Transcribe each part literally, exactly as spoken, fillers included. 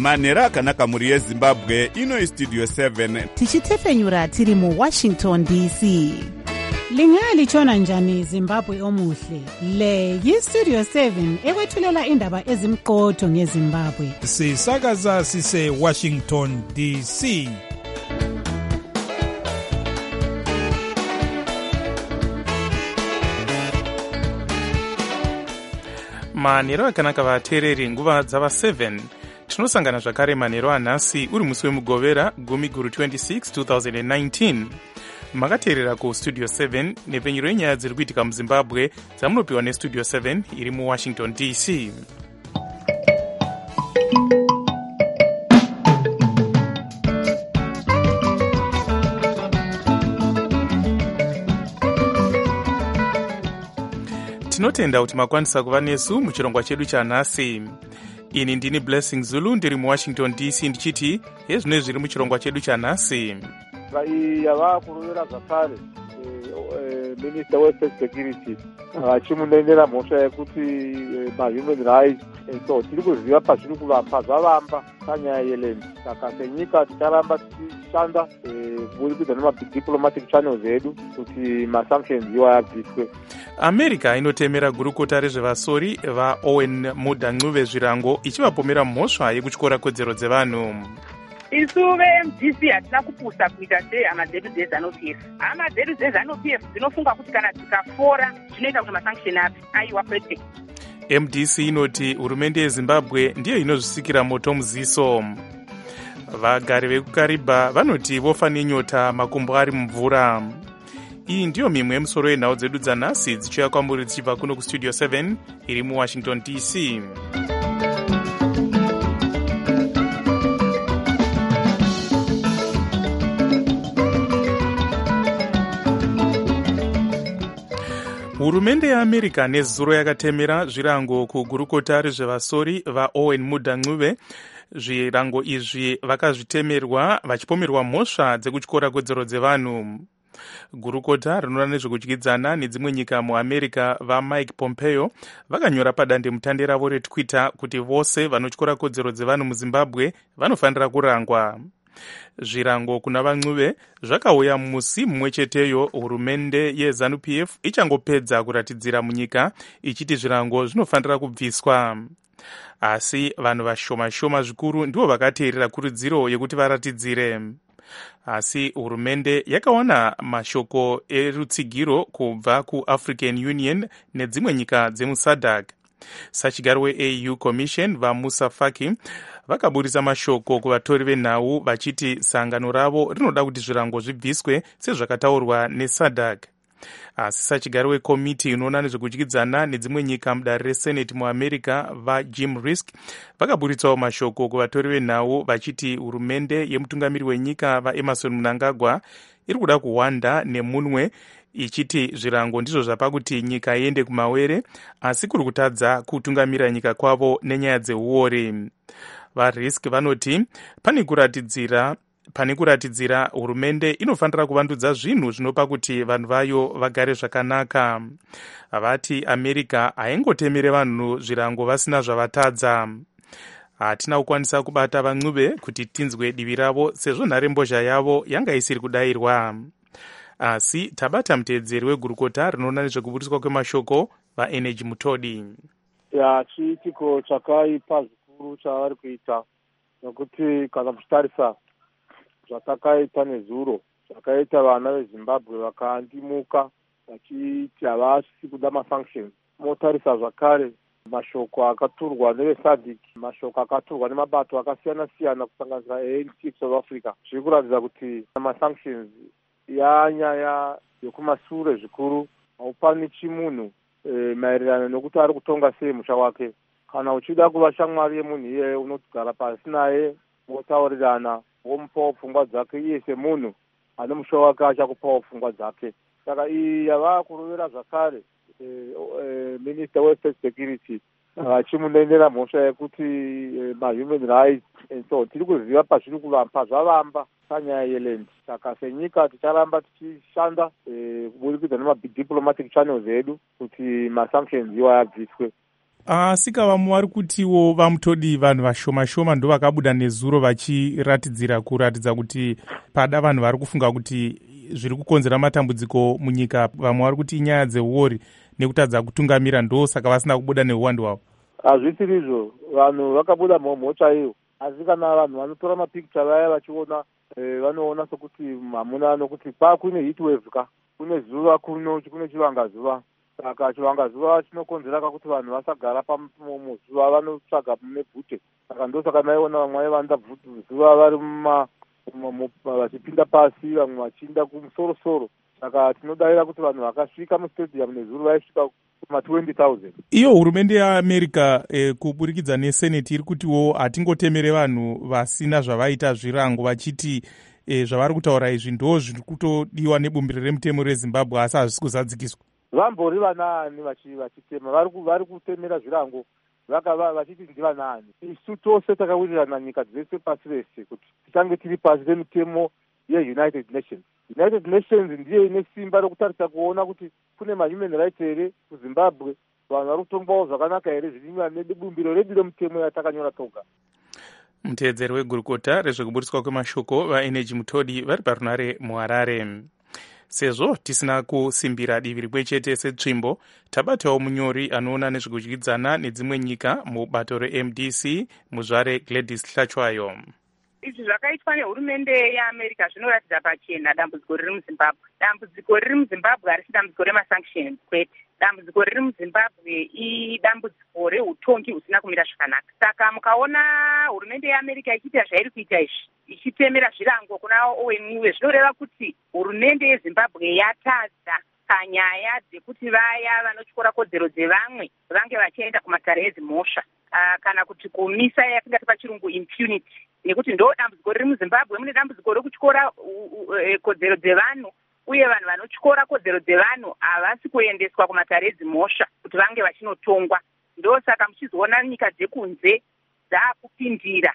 manhero akanaka mhuri yezimbabwe. Ino istudio seven tichitefenyura tiri muwashington D C. Lingalitshona njani Zimbabwe omuhle? Le yistudio seven ekwethulela indaba ezimqotho ngeZimbabwe. Sisakaza sise Washington D C. Manhero akanaka vateereri, nguva dzava seven. Tinosangana zvakare manhero anhasi uri musi wemugovera gumi guru twenty-six two thousand nineteen. Makateerera ku studio seven nepfenyuro yenyaya dziri kuitika muZimbabwe dzamunopiwa nestudio seven iri muWashington D C. Tinotenda kuti makwanisa kuva nesu muchirongwa chedu chanhasi. Ini ndini Blessing Zulu ndiri muWashington D C ndichiti hezvino zviri muchirongwa chedu chanhasi. Yava kuruvira zvakare Minister we Security achimunendera mhosva yekuti ma-human rights so tiri kuziva pazviri kuvamba zvavamba panyaya yeland. Saka senyika ticharamba tichishanda kuburikidza nemadiplomatic channels edu kuti ma-sanctions iwa abviswe. America inotemera gurukota rezvevasori vaOwen Mudanguve zvirango ichivapomera mhosva yekutyora kodzero dzevanhu. Isu ve-M D C hatina kupusa kuita sehama dzedu dzeZANU-P F. Hama dzedu dzeZANU-P F dzinofunga kuti kana dzikafora zvinoita kuti masanction api aiwa kwete. M D C inoti hurumende yeZimbabwe ndiyo inozvisikira moto muziso. Vagari vekuKaribha vanoti vofa nenyota makumbo ari mumvura. Iyi ndiyo mimwe yemusoro yenhau dzedu dzanhasi dzichiuya kwamuri dzichibva kuno kustudio seven iri muWashington D C. Hurumende yeAmerica nezuro yakatemera zvirango kugurukota rezvevasori vaOwen Mudanguve. Zvirango izvi vakazvitemerwa vachipomerwa mhosva dzekutyora kodzero dzevanhu. Gurukota rinoona nezvekudyidzana nedzimwe nyika muAmerica vaMike Pompeo vakanyora padande mutande ravo reTwitter kuti vose vanotyora kodzero dzevanhu muZimbabwe vanofanira kurangwa. Zvirango kuna vaNguve zvakauya musi mumwe cheteyo hurumende yeZANU-P F ichangopedza kuratidzira munyika ichiti zvirango zvinofanira kubviswa. Asi vanhu vashoma shoma zvikuru ndivo vakateerera kurudziro yekuti varatidzire. Asi hurumende yakawana mashoko erutsigiro kubva kuAfrican Union nedzimwe nyika dzemuSADC. Sachigaro we-A U Commission vaMusa Faki vakaburisa mashoko kuvatori venhau vachiti sangano ravo rinoda kuti zvirango zvibviswe sezvakataurwa neSADC. Asi sachigaro wekomiti inoona nezvekudyidzana nedzimwe nyika mudare reseneti muAmerica vaJim Risk vakaburitsawo mashoko kuvatori venhau vachiti hurumende yemutungamiri wenyika vaEmerson Mnangagwa iri kuda kuhwanda nemunwe ichiti zvirango ndizvo zvapa kuti nyika iende kumawere, asi kuri kutadza kutungamira nyika kwavo nenyaya dzeuori. VaRisk vanoti pane kuratidzira pane kuratidzira hurumende inofanira kuvandudza zvinhu zvinopa kuti vanhu vayo vagare zvakanaka. Vati America haingotemere vanhu zvirango vasina zvavatadza. Hatina kukwanisa kubata vaNguve kuti tinzwe divi ravo sezvo nharembozha yavo yanga isiri kudayirwa. Asi tabata muteedzeri wegurukota rinoona nezvekuburiswa kwemashoko vaEnergy Mutodi. Ya chiitiko chakaipa zvikuru chavari kuita nokuti kana kutarisa zvakakaita nezuro zvakaita vana veZimbabwe vakaandimuka vachiti havasi kuda masanctions. Motarisa zvakare mashoko akaturwa neveSADC, mashoko akaturwa nemabato akasiyana siyana kusanganisira A N C South Africa zviri kuratidza kuti masanctions yanyaya yekumasure zvikuru. Haupani chimunhu e, maererano nokuti ari kutonga sei musha wake. Kana uchida kuva shamwari yemunhu iye unogara pasi naye motaurirana womupawo pfungwa dzake iye semunhu ane musha wake achakupawo pfungwa dzake. Saka iyi yava kuruvira zvakare e, e, Minister we Security achimunendera mhosva yekuti e, ma-human rights so tiri kuziva pazviri kuvamba zvavamba panyaya yeland. Saka senyika ticharamba tichishanda e, kuburikidza nemadiplomatic channels edu kuti ma-sanctions iwa abviswe. asika vamwe vari kutiwo vamutodi vanhu vashoma shoma ndo vakabuda nezuro vachiratidzira kuratidza kuti pada vanhu vari kufunga kuti zviri kukonzera matambudziko munyika, vamwe vari kuti inyaya dzeuori nekutadza kutungamira, ndo saka vasina kubuda neuwandu hwavo. Hazvisiri izvo, vanhu vakabuda mhomho chaiyo, asi kana vanhu vanotora mapikicha vaya vachiona e, vanoona sokuti hamuna nokuti pa kune heatwave ka kune zuva kuno kune chivangazuva, saka chivangazuva chinokonzera kakuti vanhu vasagara pamuzuva, vanotsvaga nebvute, saka ndo saka maiona vamwe vanda zuva vari muma vachipinda pasi, vamwe vachiinda kumusoro-soro. Saka tinodavira kuti vanhu vakasvika mustadium nezuro vaisvika kuma twenty thousand. Iyo hurumende yeAmerica eh, kuburikidza neseneti iri kutiwo hatingotemere vanhu vasina zvavaita zvirango, vachiti eh, zvavari kutaura izvi ndo zviri kutodiwa nebumbiro remutemo reZimbabwe, asi hazvisi kuzadzikiswa. Vambori vanaani vachitema, vari kutemera zvirango vachiti ndivanaani. Isu tose takawirirana nyika dzese pasi rese kuti titange tiri pasi remitemo yeUnited Nations. United Nations ndiyo ine simba rokutarisa kuona kuti kune mahuman rights here kuZimbabwe, vanhu vari kutongwawo zvakanaka here zvirinwa nebumbiro redu remutemo yatakanyora toga. Muteedzeri wegurukota rezvekuburiswa kwemashoko vaeneji mutodi vari parunare muHarare. Sezvo tisina kusimbira divi rimwe chete setsvimbo, tabatawo munyori anoona nezvekudyidzana nedzimwe nyika mubato reM D C muzvare Gladys Hlachwayo. Izvi zvakaitwa nehurumende yeAmerica zvinoratidza pachena dambudziko riri muZimbabwe. Dambudziko riri muZimbabwe harisi dambudziko remasanctions kwete. Dambudziko riri muZimbabwe idambudziko reutongi husina kumira zvakanaka. Saka mukaona hurumende yeAmerica ichiita zvairi kuita izvi, ichitemera zvirango kuna Owen, zvinoreva kuti hurumende yeZimbabwe yatadza panyaya dzekuti vaya vanotyora kodzero dzevamwe vange vachienda kumatare ezimhosva, uh, kana kuti kumisa yatingati pachirungu impunity, nekuti ndo dambudziko riri muZimbabwe. Mune dambudziko rokutyora kodzero dzevanhu, uye vanhu vanotyora kodzero dzevanhu havasi kuendeswa kumatare ezimhosva kuti vange vachinotongwa. Ndo saka muchizoona nyika dzekunze dzaakupindira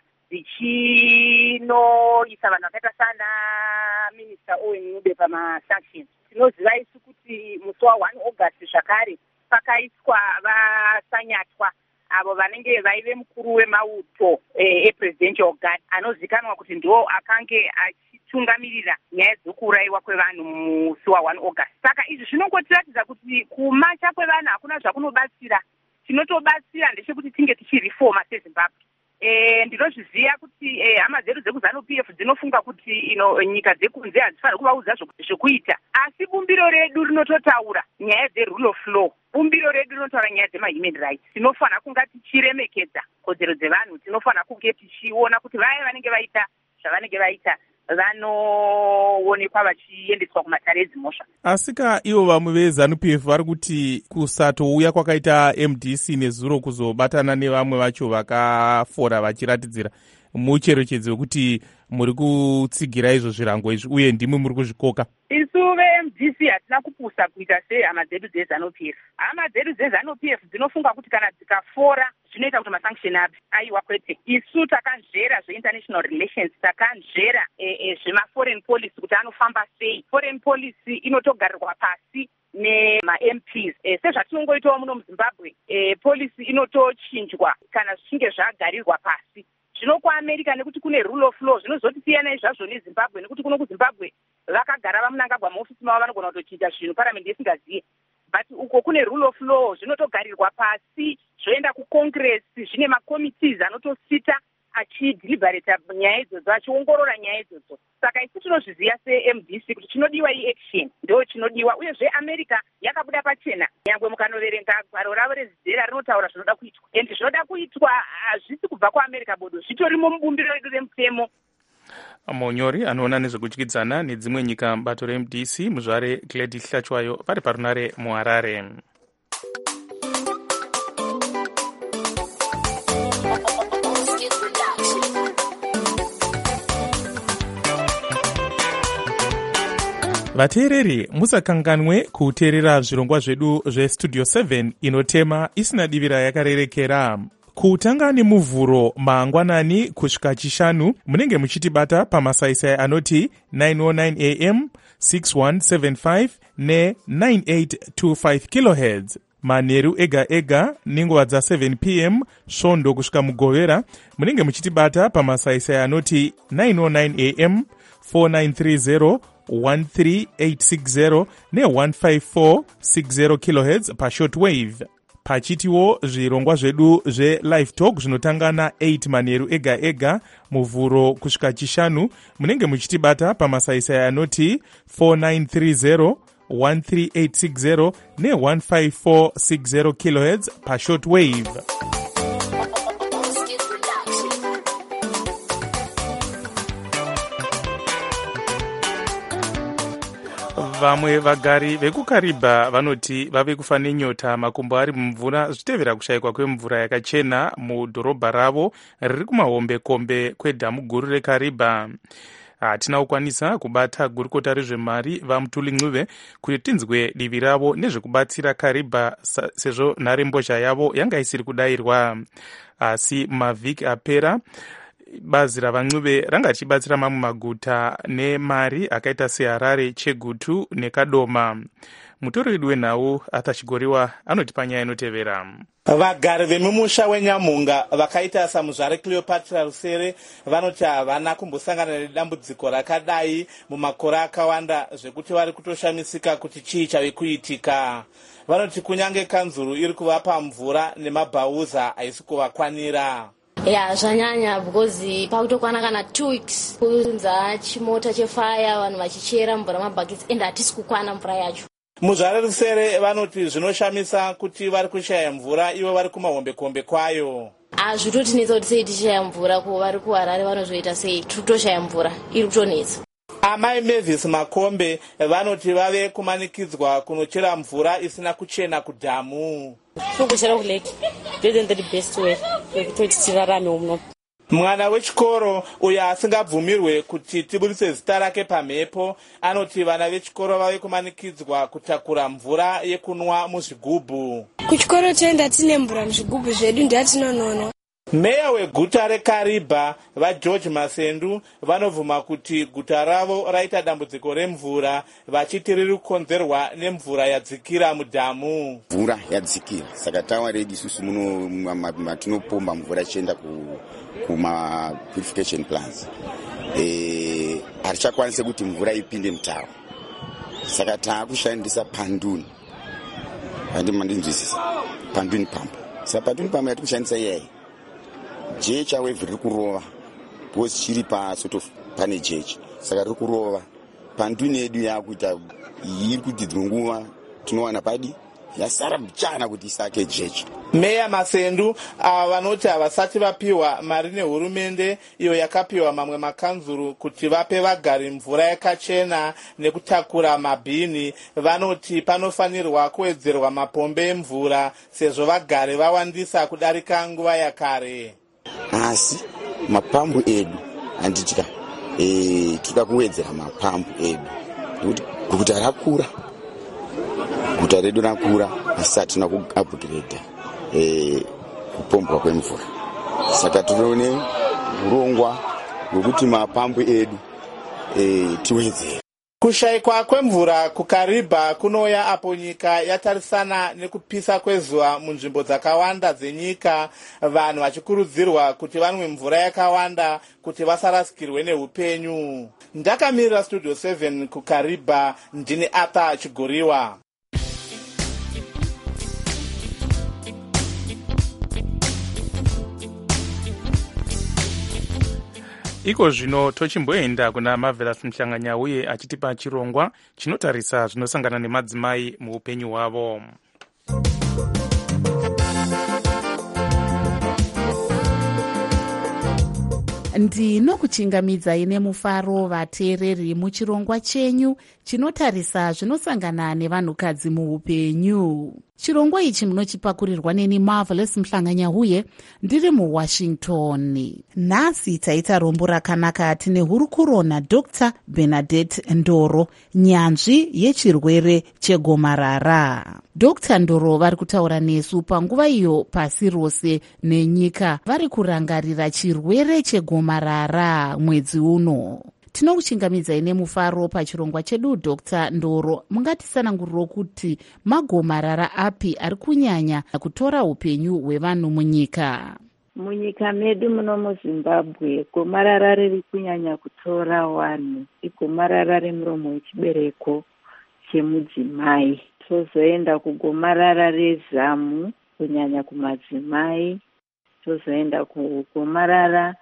dzichinoisa vanhu vakaita sana minista Owen Ncube pamasanctions. Tinoziva isu kuti musi wa1 August zvakare pakaiswa vasanyatwa avo vanenge vaive mukuru wemauto epresidential guard anozikanwa kuti ndo akange achitungamirira nyaya dzokurayiwa kwevanhu musi wa1 August. Saka izvi zvinongotiratidza kuti kumacha kwevanhu hakuna zvakunobatsira. Chinotobatsira ndechekuti tinge tichirifoma seZimbabwe. E, ndinozviziva kuti e, hama dzedu dzekuZANU P F dzinofunga kuti ino nyika dzekunze hadzifaniri kuvaudza zvokuita, asi bumbiro redu rinototaura nyaya dzerule of law. Bumbiro redu rinotaura nyaya dzemahuman rights. Tinofanira kunga tichiremekedza kodzero dzevanhu, tinofanira kunge tichiona kuti vaya vanenge vaita zvavanenge vaita vanoonekwa vachiendeswa kumatare ezimhosva. Asika ivo vamwe veZANU P F vari kuti kusatouya kwakaita M D C nezuro kuzobatana nevamwe vacho vakafora vachiratidzira mucherechedzo wekuti muri kutsigira izvo zvirango izvi uye ndimwe muri kuzvikoka. Isu veM D C hatina kupusa kuita sehama dzedu dzeZANU P F. Hama dzedu dzeZANU P F dzinofunga kuti kana dzikafora zvinoita kuti masanction api. Aiwa kwete. Isu takanzvera zveinternational relations, takanzvera zvemaforeign policy kuti anofamba sei. Foreign policy inotogarirwa pasi nema-M Ps. E, sezvatinongoitawo muno muZimbabwe, e, policy inotochinjwa kana zvichinge zvagarirwa pasi. Zvino kuAmerica nekuti kune rule of law zvinozotosiyana izvazvo neZimbabwe, nekuti kuno kuZimbabwe vakagara vamunangagwa muofisi mavo vanogona kutochiita zvinhu parliament isingazivi. But uko kune rule of law zvinotogarirwa pasi, zvoenda kuCongress, zvine makomitees anotosita achideliberata nyaya idzodzo, achiongorora nyaya idzodzo. Saka isu tinozviziva seM D C kuti chinodiwa i-action ndo chinodiwa, uyezve America yakabuda pachena. Nyangwe mukanoverenga gwaro ravo rezizera rinotaura zvinoda kuitwa, endi zvinoda kuitwa hazvisi kubva kuAmerica bodo, zvitorimo mubumbiro redu remutemo. Munyori anoona nezvekudyidzana nedzimwe nyika mubato reM D C muzvare Gladys Hlachwayo vari parunare muHarare. Vateereri, musakanganwe kuteerera zvirongwa zvedu zvestudio seven inotema isina divira yakarerekera. Kutanga nemuvhuro mangwanani kusvika chishanu munenge muchitibata pamasaisai anoti nine oh nine A M, six one seven five ne nine eight two five kilohertz. manheru ega ega nenguva dza seven p m svondo kusvika mugovera. Munenge muchitibata pamasaisai anoti nine oh nine a m, four nine three zero, one three eight six zero ne one five four six zero kilohertz pashortwave. Pachitiwo zvirongwa zvedu zve-live talk zvinotanga na eight manheru ega ega muvhuro kusvika chishanu. Munenge muchitibata pamasaisai anoti four nine three zero, one three eight six zero ne one five four six zero kilohertz pashortwave. Vamwe vagari vekukaribha vanoti vave kufa nenyota makumbo ari mumvura zvichitevera kushayikwa kwemvura yakachena mudhorobha ravo riri kumahombekombe kwedhamu guru rekaribha. Hatina kukwanisa kubata gurukota rezvemari vaMutuli Ncube kuti tinzwe divi ravo nezvekubatsira Karibha sezvo nharembozha yavo yanga isiri kudayirwa. Asi mavhiki apera bazi ravaNcube ranga richibatsira mamwe maguta nemari akaita seHarare, Chegutu neKadoma. Mutori wedu wenhau Arthur Chigoriwa anoti panyaya inotevera. Vagari vemumusha weNyamunga vakaita samuzvare Cleopatra Rusere vanoti havana kumbosangana nedambudziko rakadai mumakore akawanda zvekuti vari kutoshamisika kuti chii chave kuitika. Vanoti kunyange kanzuru iri kuvapa mvura nemabhauza haisi kuvakwanira. Ya zvanyanya because pakutokwana kana two weeks kunza chimota chefire vanhu vachichera mvura mabhaketsi ende hatisi kukwana mvura yacho. Muzvare Rusere vanoti zvinoshamisa kuti vari kushaya mvura ivo vari kumahombekombe kwayo. Hazvitotinetsa kuti sei tichaya mvura ko vari kuHarare vanozoita sei tiri kutoshaya mvura iri kutonetsa. Amai Mavis Makombe vanoti vave kumanikidzwa kunochera mvura isina kuchena kudhamu. Kukushera kuleki isn't the best way yekuti tirarame uno. Mwana wechikoro uyo asingabvumirwe kuti tibudise zita rake pamhepo anoti vana vechikoro vave kumanikidzwa kutakura mvura yekunwa muzvigubhu. Kuchikoro toenda tine mvura muzvigubhu zvedu ndatinonono. Meya weguta reKaribha vaGeorge Masendu vanovhuma kuti guta ravo raita dambudziko remvura vachiti riri kukonzerwa nemvura yadzikira mudhamu. Mvura yadzikira saka tawa redi isusu muno matinopomba mvura ichienda kuma purification plants. Eh harichakwanise kuti mvura ipinde mutawa. Saka taakushandisa panduni. Handi mandinzwisisa. Panduni pump. Saka panduni pump yatikushandisa yeye. Jecha wave riri kurova because chiri pa sort of pane jecha saka riri kurova panduni yedu yakuita iri kudhidhira nguva tinowana padi yasara mchana kuti isake jecha. Meya Masendu ava vanoti havasati vapiwa mari nehurumende iyo yakapiwa mamwe makanzuru kuti vape vagari mvura yakachena nekutakura mabhini. Vanoti panofanirwa kuwedzerwa mapombe emvura sezvo vagari vawandisa kudarika nguva yakare. Asi mapambu edu anditya eh tikuda kuwedzera mapambu edu nekuti guta rakura guta redu rakura asi hatina kuupgrade eh kupombwa kwemvura saka tinoone urongwa hwekuti mapambu edu eh tiwedzere. Kushayikwa kwemvura kuKaribha kunoya apo nyika yatarisana nekupisa kwezuva munzvimbo dzakawanda dzenyika, vanhu vachikurudzirwa kuti vanwe mvura yakawanda kuti vasarasikirwe neupenyu. Ndakamirira Studio seven kuKaribha, ndini Arthur Chigoriwa. Iko zvino tochimboenda kuna Marvelous Mhlanganya uye achitipa chirongwa chinotarisa zvinosangana nemadzimai muupenyu hwavo. Ndinokuchingamidzai nemufaro vateereri muchirongwa chenyu chinotarisa zvinosangana nevanhukadzi muupenyu. Chirongwa ichi munochipakurirwa neni Marvelous Mhlanganya uye ndiri muWashington. Nhasi taita rombo rakanaka tine hurukuro naDr Bernadette Ndoro, nyanzvi yechirwere chegomarara. Dr Ndoro vari kutaura nesu panguva iyo pasi rose nenyika vari kurangarira chirwere chegomarara mwedzi uno. Tinokuchingamidzai nemufaro pachirongwa chedu. Dr Ndoro, mungatisananguriro kuti magomarara api ari kunyanya kutora upenyu hwevanhu munyika? Munyika medu muno muZimbabwe, gomarara riri kunyanya kutora vanhu igomarara remuromo wechibereko chemudzimai. Tozoenda kugomarara rezamu kunyanya kumadzimai. Tozoenda kugomarara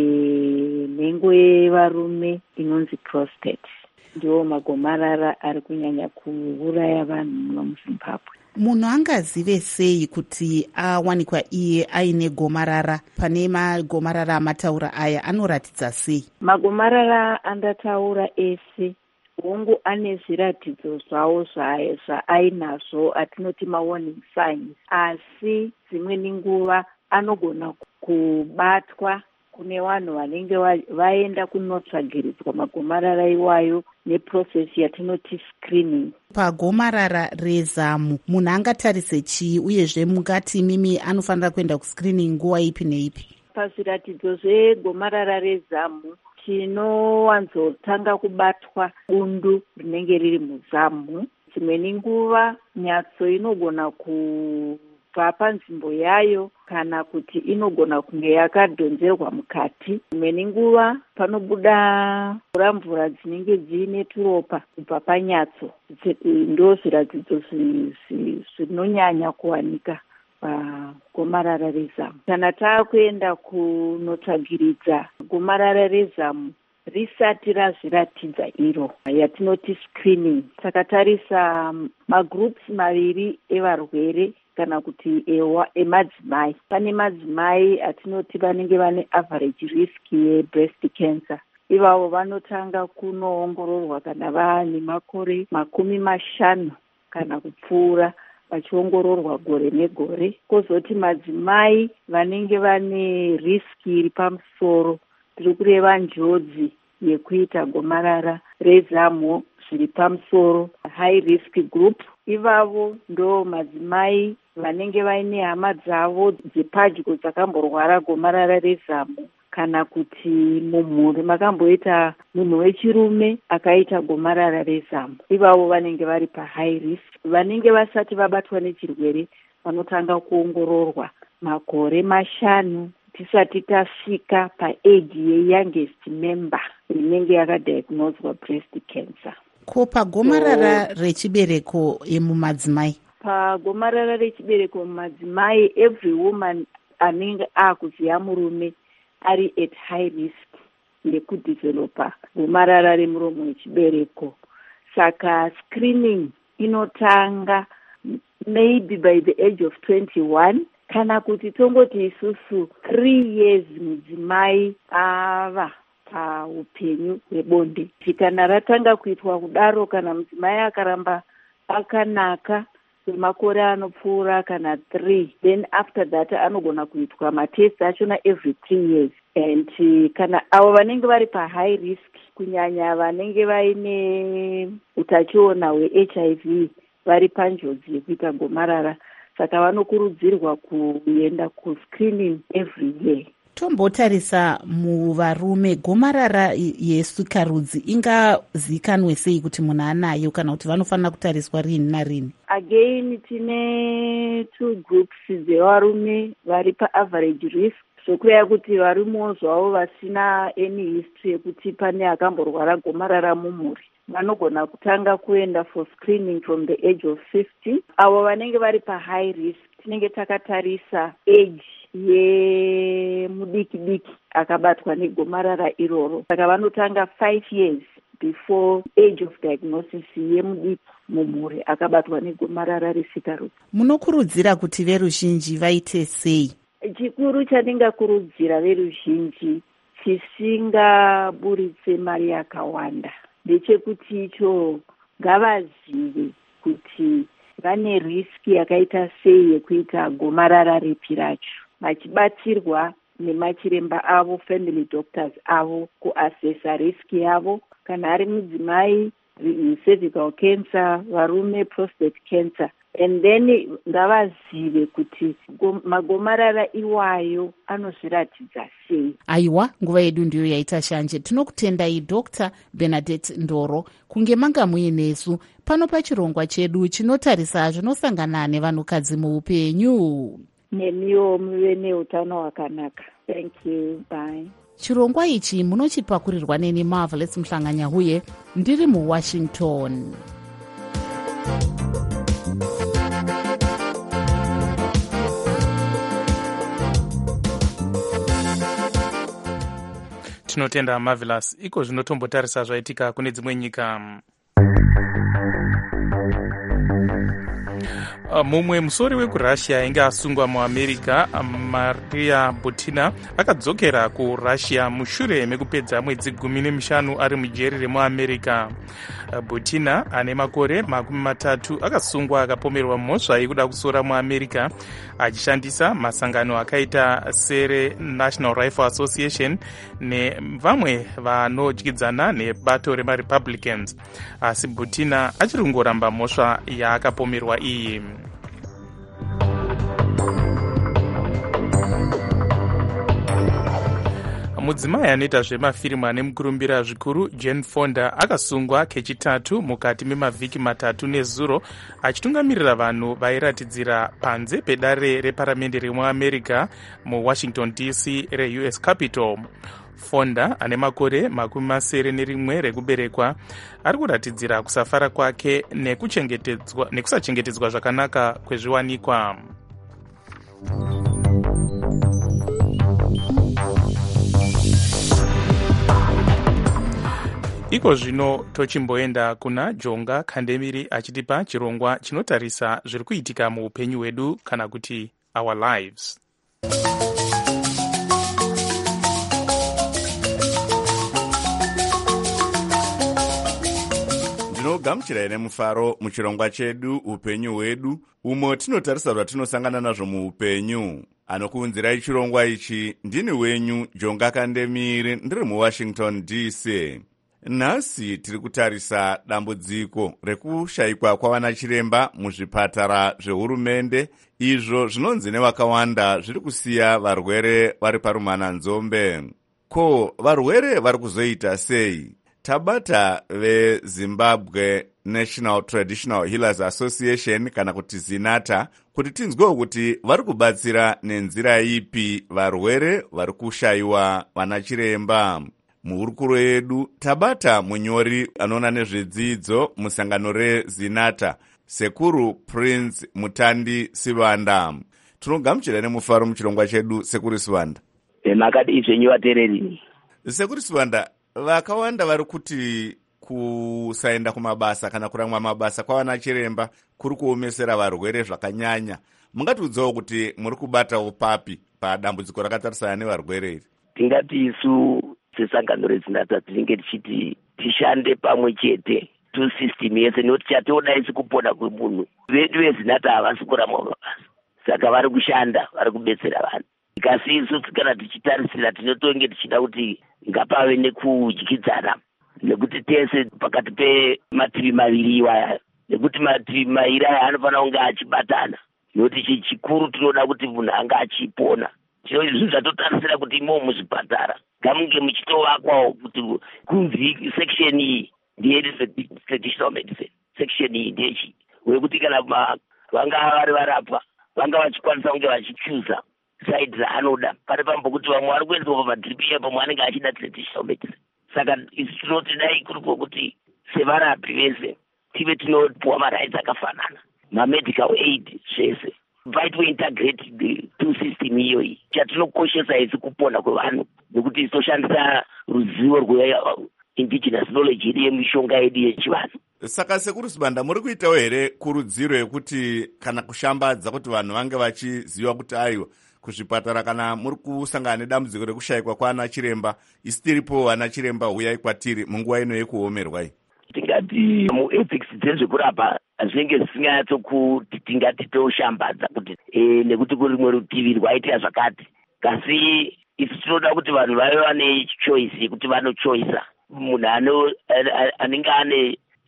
renhengo yevarume inonzi prostate. Ndiwo magomarara ari kunyanya kuuraya vanhu muno muZimbabwe. Munhu angazive sei kuti awanikwa iye aine gomarara? Pane magomarara amataura aya anoratidza sei? Magomarara andataura ese hongu ane zviratidzo zvawo zvaainazvo atinoti mawarning signs, asi dzimweni nguva anogona kubatwa kune vanhu vanenge vaenda kunotsvagiridzwa magomarara iwayo neprocess yatinoti screening. Pagomarara rezamu munhu angatarise chii, uyezve mungati mimi anofanira kuenda kuscreening nguva ipi neipi? Pazviratidzo zvegomarara rezamu tinowanzotanga kubatwa bundu rinenge riri muzamu. Dzimweni nguva nyatso inogona kubva panzvimbo yayo kana kuti inogona kunge yakadhonzerwa mukati. Dzimweni nguva panobuda mvura dzinenge dziine turopa kubva panyatso. Ndo zviratidzo zvinonyanya kuwanika pagomarara rezamu. Kana taakuenda kunotsvagiridza gomarara rezamu risati razviratidza iro yatinoti screening, takatarisa magroups maviri evarwere kana kuti ewa emadzimai. Pane madzimai atinoti vanenge vane average risk yebreast cancer. Ivavo vanotanga kunoongororwa kana vaane makore makumi mashanu kana kupfuura, vachiongororwa gore negore. Kozoti madzimai vanenge vane riski iri pamusoro, tiri kureva njodzi yekuita gomarara rezamu zviri pamusoro, high risk group. Ivavo ndo madzimai vanenge vaine hama dzavo dzepadyo dzakamborwara gomarara rezamu, kana kuti mumhuri makamboita munhu wechirume akaita gomarara rezamu. Ivavo vanenge vari pahigh risk. Vanenge vasati vabatwa nechirwere vanotanga kuongororwa makore mashanu tisati tasvika paage yeyoungest member inenge yakadiagnoswa breast cancer. Ko pagomarara so, rechibereko emumadzimai? Pagomarara rechibereko mumadzimai, every woman anenge akuziya murume ari at high risk yekudevelopa gomarara remuromo wechibereko. Saka screening inotanga maybe by the age of twenty-one, kana kuti tongoti isusu three years mudzimai ava paupenyu hwebonde. Kana ratanga kuitwa kudaro, kana mudzimai akaramba akanaka kwemakore anopfuura kana three, then after that anogona kuitwa matest achona every three years. And kana avo vanenge vari pahigh risk, kunyanya vanenge vaine utachiona hwe-H I V, vari panjodzi yekuita gomarara, saka vanokurudzirwa kuenda kuscreening every year. Tombotarisa muvarume, gomarara yesikarudzi ingazikanwe sei kuti munhu anayo, kana kuti vanofanira kutariswa rini narini? Again, tine two groups dzevarume vari paaverage risk, zvokureva kuti varimuwo zvavo vasina any history yekuti pane akamborwara gomarara mumhuri, vanogona kutanga kuenda for screening from the age of fifty. Avo vanenge vari pahigh risk tinenge takatarisa age yemudiki diki akabatwa negomarara iroro, saka vanotanga five years before age of diagnosis yemudiki mumhuri akabatwa negomarara resikarudzi. Munokurudzira kuti veruzhinji vaite sei? Chikuru chandingakurudzira veruzhinji chisingaburitse mari yakawanda ndechekuti icho ngavazive kuti vane riski yakaita sei yekuita gomarara ripi racho, vachibatsirwa nemachiremba avo, family doctors avo, kuasesa riski yavo. Kana ari mudzimai cervical cancer, varume prostate cancer, and then ngavazive kuti magomarara iwayo anozviratidza sei. Aiwa, nguva yedu ndiyo yaita shanje. Tinokutendai Doctor Bernadette Ndoro kunge manga muinesu pano pachirongwa chedu chinotarisa zvinosangana nevanhukadzi muupenyu. Nemiwo muve neutano hwakanaka. Thank you. Bye. Chirongwa ichi munochipakurirwa neni Marvelous Mhlanganyahuye ndiri muWashington. Tinotenda Marvelous. Iko zvinotombotarisa zvaitika kune dzimwe nyika. Mumwe musori wekurussia ainge asungwa muamerica, Maria Butina, akadzokera kurussia mushure mekupedza mwedzi gumi nemishanu ari mujeri remuamerica. Butina ane makore makumi matatu akasungwa akapomerwa mhosva yekuda kusora muamerica achishandisa masangano akaita sere National Rifle Association nevamwe vanodyidzana nebato remaRepublicans. Asi Butina achiri kungoramba mhosva yaakapomerwa iyi. Mudzimai anoita zvemafirimu ane mukurumbira zvikuru Jane Fonda akasungwa kechitatu mukati memavhiki matatu nezuro achitungamirira vanhu vairatidzira panze pedare reparamende remuamerica muWashington D C reU S Capitol. Fonda ane makore makumi masere nerimwe rekuberekwa ari kuratidzira kusafara kwake nekusachengetedzwa zvakanaka kwezviwanikwa. Iko zvino tochimboenda kuna Jonga Kandemiri achitipa chirongwa chinotarisa zviri kuitika muupenyu hwedu kana kuti our lives. Ndinogamuchirai nemufaro muchirongwa chedu upenyu hwedu, umo tinotarisa zvatinosangana nazvo muupenyu. Anokuunzirai chirongwa ichi ndini wenyu Jonga Kandemiri, ndiri muWashington D C. Nhasi tiri kutarisa dambudziko rekushayikwa kwavanachiremba muzvipatara zvehurumende, izvo zvinonzi nevakawanda zviri kusiya varwere vari parumananzombe. Ko, varwere vari kuzoita sei? Tabata veZimbabwe National Traditional Healers Association kana kuti Zinata kuti tinzwewo kuti vari kubatsira nenzira ipi varwere vari kushayiwa vanachiremba. Muhurukuro yedu tabata munyori anoona nezvedzidzo musangano reZinata, Sekuru Prince Mutandi Sivanda. Tinogamuchira nemufaro muchirongwa chedu Sekuru Sivanda. Makadi izvenyu vateereri. Sekuru Sivanda, vakawanda vari kuti kusaenda kumabasa kana kuramwa mabasa kwavanachiremba kuri kuomesera varwere zvakanyanya. Mungatiudzawo kuti muri kubatawo papi padambudziko rakatarisana nevarwere iri? Tingati isu sesangano reZinata tinenge tichiti tishande pamwe chete tu system yese noti chatoda isi kupona kwemunhu. Vedu veZinata havasi kuramwa mabasa, saka vari kushanda, vari kubetsera vanhu. Kasi isu kana tichitarisira tinotonge tichida kuti ngapave nekudyidzana, nekuti tese pakati pemativi maviri iwaya, nekuti mativi mairi aya anofanira kunge achibatana, nokuti chikuru tinoda kuti munhu anga achipona. Izvi zvatotarisira kuti imo muzvipatara ngamunge muchitovakwawo kuti kunzi section iyi ndeye-traditional medicine, section iyi ndechi wekuti kana vanga vari varapwa vanga vachikwanisa kunge vachichuza side raanoda, pane pambokuti vamwe vari kuendwa pamadhiripi pamwe anenge achida traditional medicine. Saka isi tinoti dai kuri kwokuti sevarapi vese tive tinopuwa marights akafanana, mamedical aid zvese paitwe integrate the two system iyoyi. Chatinokoshesa isi kupona kwevanhu nekuti toshandisa ruzivo rwe-indigenous knowledge yedu yemishonga yedu yechivanhu. Saka Sekuru Sivanda, muri kuitawo here kurudziro yekuti kana kushambadza kuti vanhu vange vachiziva kuti aiwa kuzvipatara kana muri kusangana nedambudziko rekushayikwa kwaana chiremba, isi tiripo ana chiremba, huyai kwatiri munguva ino yekuomerwa iyi? Tingati muethics dzezvekurapa zvinenge zvisinganyatsokuti tingati toshambadza kuti e, nekuti kuri rimwe rutivi rwaitira zvakati. Kasi isi tinoda kuti vanhu vave vane choice yekuti vanochoisa. Munhu anenge ane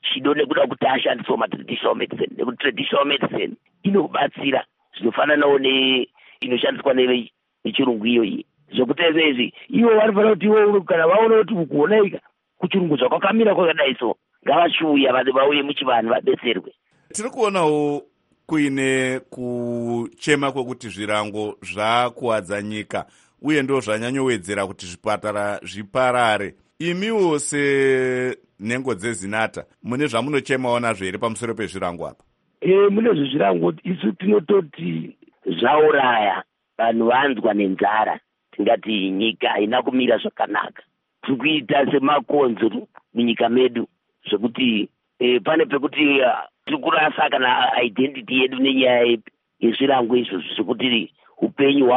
chido nekuda kuti ashandiswa matraditional medicine nekuti traditional medicine inobatsira zvinofananawo inoshandiswa nechirungu iyo iyi zvokuti izvi ivo vanofanira kuti ivo kana vaona kuti kuonaika kuchirungu zvakakamira kwakadai so ngavachiuya vauye muchivanhu vadetserwe. Tiri kuonawo kuine kuchema kwekuti zvirango zvakuwadza nyika uye ndo zvanyanyowedzera kuti zvipatara zviparare. Imiwo senhengo dzezinata mune zvamunochemawo nazvo here pamusoro pezvirango apa? E, mune zvezvirango isu tinototi zvauraya vanhu vanzwa nenzara, tingati nyika haina kumira zvakanaka. Tiri kuita semakonzo munyika medu zvekuti e, pane pekuti uh, tiri kurasa kana identity yedu nenyaya yezvirango izvozvo zvekuti upenyu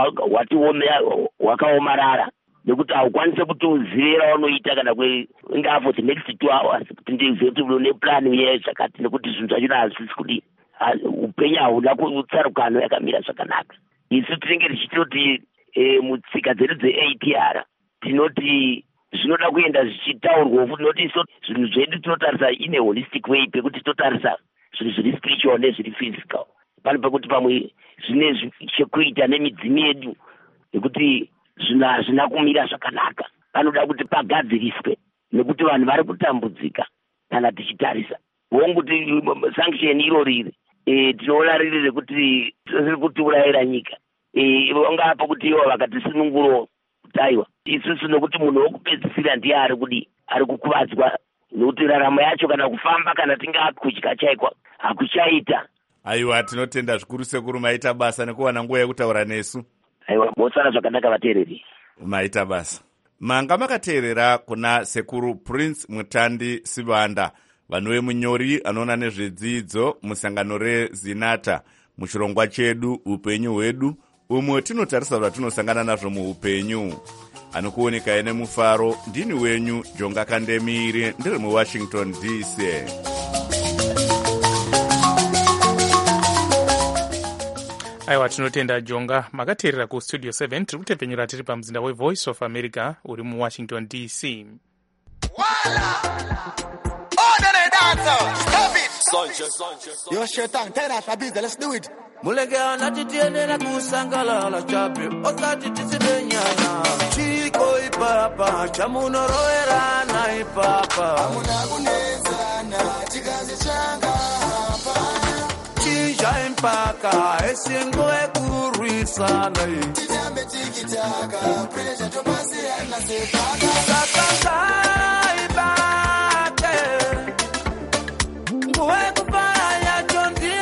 hwakaomarara nekuti haukwanise kutozivera unoita kana ingaa for the next two hours kuti ndizive kuti une plan uye zvakati nekuti zvinhu zvachona hazvisi kuti upenyu hauna kutsarukano yakamira zvakanaka. Isu tinenge tichitoti e, mutsika dzedu dze-A P R tinoti zvinoda kuenda zvichitaurwa futi noti iso zvinhu zvedu tinotarisa in a holistic way pekuti totarisa zvinhu zviri spiritual nezviri physical. Pane pekuti pamwe zvine chekuita nemidzimu yedu nekuti zvinhu hazvina kumira zvakanaka. Panoda kuti pagadziriswe nekuti vanhu vari kutambudzika kana tichitarisa vonguti sanction iro riri e, tinoona riri rekuti riri kutiurayira nyika e, vangapo kuti ivo vakatisununguro kutaiwa isusu nokuti munhu wokupedzisira ndiye ari kudi ari kukuvadzwa nokuti raramo yacho kana kufamba kana tinga kudya chaikwa hakuchaita. Aiwa, tinotenda zvikuru sekuru maita basa nekuwana nguva yekutaura nesu. Aiwa, mosara zvakanaka vateereri. Maita basa. Manga makateerera kuna sekuru Prince Mutandi Sivanda, vanhu vemunyori anoona nezvedzidzo musangano rezinata muchirongwa chedu upenyu hwedu umwe tinotarisa zvatinosangana nazvo muupenyu. Anokuoneka ine mufaro ndini wenyu Jonga Kandemiri ndiri muWashington D C. Aiwa, tinotenda Jonga. Makateerera ku Studio seven tiri kutepfenyura tiri pamzinda weVoice of America uri muWashington D C. Yo, Shetan, tell us a bit, let's do it. Mulegea na titiene na kusangala la chapi Osati tisidenyana Chiko ipapa Chamunoroera na ipapa Amuna gunezana Chikazi changa hapana Chinja impaka Esingo ekuruisana Tijambe tikitaka Preja topasi ana sepaka Sakanga ibake Nguwe kupaya chondiyo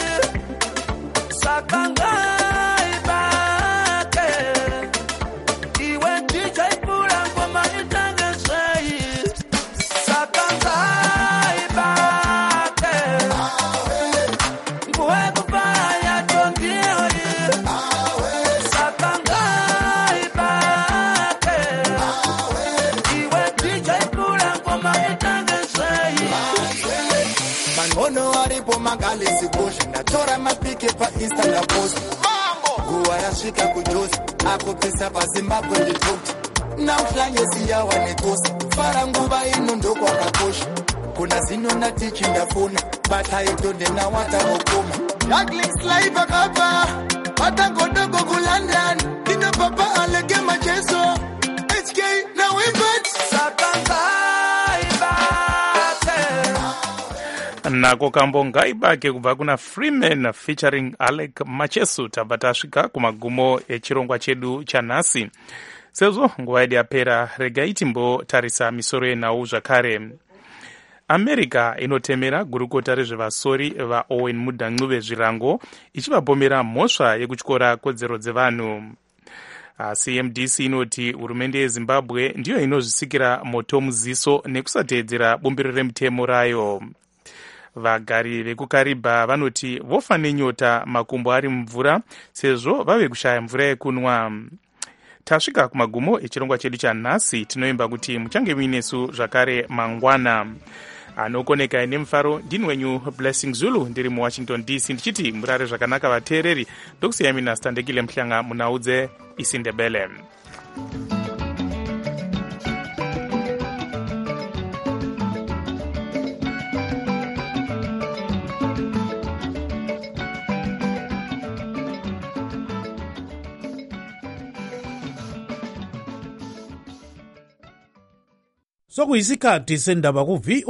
Magalisi bush na chora mapike pa Insta na post mambo huwa yashika kujosi hapo pesa pa Zimbabwe nditoti na uhlanye siya wanekosi fara nguba ino ndoko akakosha kuna zino na tichi ndafuna bata itonde na wata mokoma Douglas live akapa bata ngodogo ku London ino papa alege macheso H K na wibet sakanga nako kambonga ibake kubva kuna Freeman featuring Alec Machesu. Tabva tasvika kumagumo echirongwa chedu chanhasi. Sezvo nguva yedu yapera, regai timbotarisa misoro yenhau zvakare. America inotemera gurukota rezvevasori vaOwen Mudang'uve zvirango ichivapomera mhosva yekutyora kodzero dzevanhu. C M D C inoti hurumende yeZimbabwe ndiyo inozvisikira moto muziso nekusateedzera bumbiro remutemo rayo. Vagari vekukaribha vanoti vofa nenyota makumbo ari mumvura sezvo vave kushaya mvura yekunwa. Tasvika kumagumo echirongwa chedu chanhasi, tinoimba kuti muchange muinesu zvakare mangwana. Anokoneka ine mufaro ndini wenyu Blessing Zulu ndiri muWashington D C ndichiti murare zvakanaka vateereri. Ndokusiyami naStandekile Mhlanga munaudze isindebele. sokuyisikhathi sendaba ku-V